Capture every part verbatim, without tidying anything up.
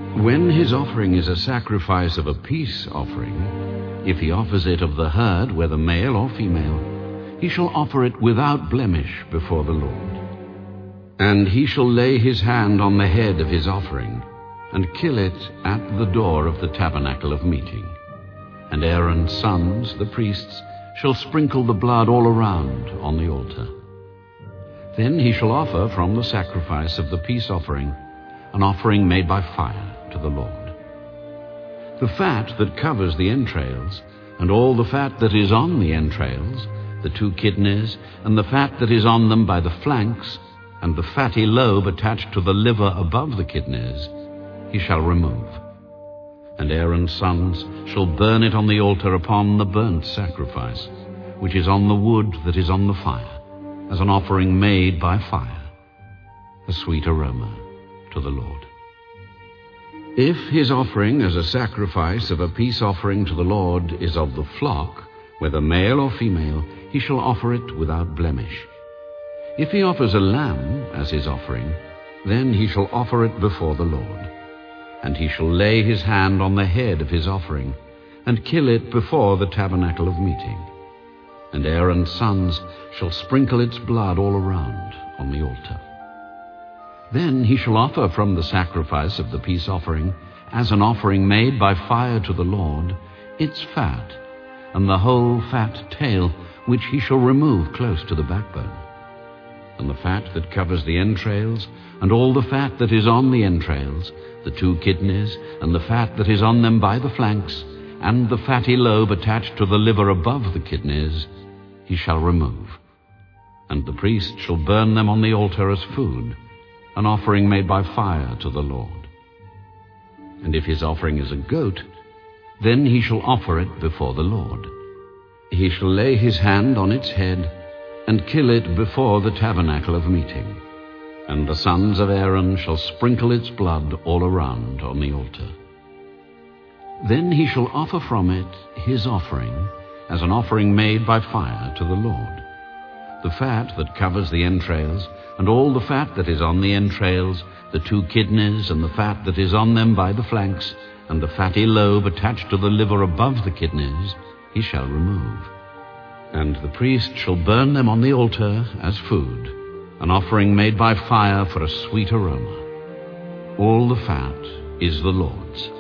When his offering is a sacrifice of a peace offering, if he offers it of the herd, whether male or female, he shall offer it without blemish before the Lord. And he shall lay his hand on the head of his offering, and kill it at the door of the tabernacle of meeting. And Aaron's sons, the priests, shall sprinkle the blood all around on the altar. Then he shall offer from the sacrifice of the peace offering an offering made by fire to the Lord. The fat that covers the entrails, and all the fat that is on the entrails, the two kidneys, and the fat that is on them by the flanks, and the fatty lobe attached to the liver above the kidneys, he shall remove. And Aaron's sons shall burn it on the altar upon the burnt sacrifice, which is on the wood that is on the fire, as an offering made by fire, a sweet aroma to the Lord. If his offering as a sacrifice of a peace offering to the Lord is of the flock, whether male or female, he shall offer it without blemish. If he offers a lamb as his offering, then he shall offer it before the Lord. And he shall lay his hand on the head of his offering, and kill it before the tabernacle of meeting. And Aaron's sons shall sprinkle its blood all around on the altar. Then he shall offer from the sacrifice of the peace offering, as an offering made by fire to the Lord, its fat, and the whole fat tail, which he shall remove close to the backbone, and the fat that covers the entrails, and all the fat that is on the entrails, the two kidneys, and the fat that is on them by the flanks, and the fatty lobe attached to the liver above the kidneys, he shall remove. And the priest shall burn them on the altar as food, an offering made by fire to the Lord. And if his offering is a goat, then he shall offer it before the Lord. He shall lay his hand on its head, and kill it before the tabernacle of meeting. And the sons of Aaron shall sprinkle its blood all around on the altar. Then he shall offer from it his offering, as an offering made by fire to the Lord. The fat that covers the entrails, and all the fat that is on the entrails, the two kidneys, and the fat that is on them by the flanks, and the fatty lobe attached to the liver above the kidneys, he shall remove. And the priest shall burn them on the altar as food, an offering made by fire for a sweet aroma. All the fat is the Lord's.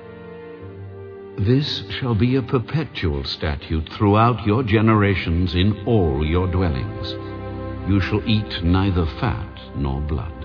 This shall be a perpetual statute throughout your generations in all your dwellings. You shall eat neither fat nor blood.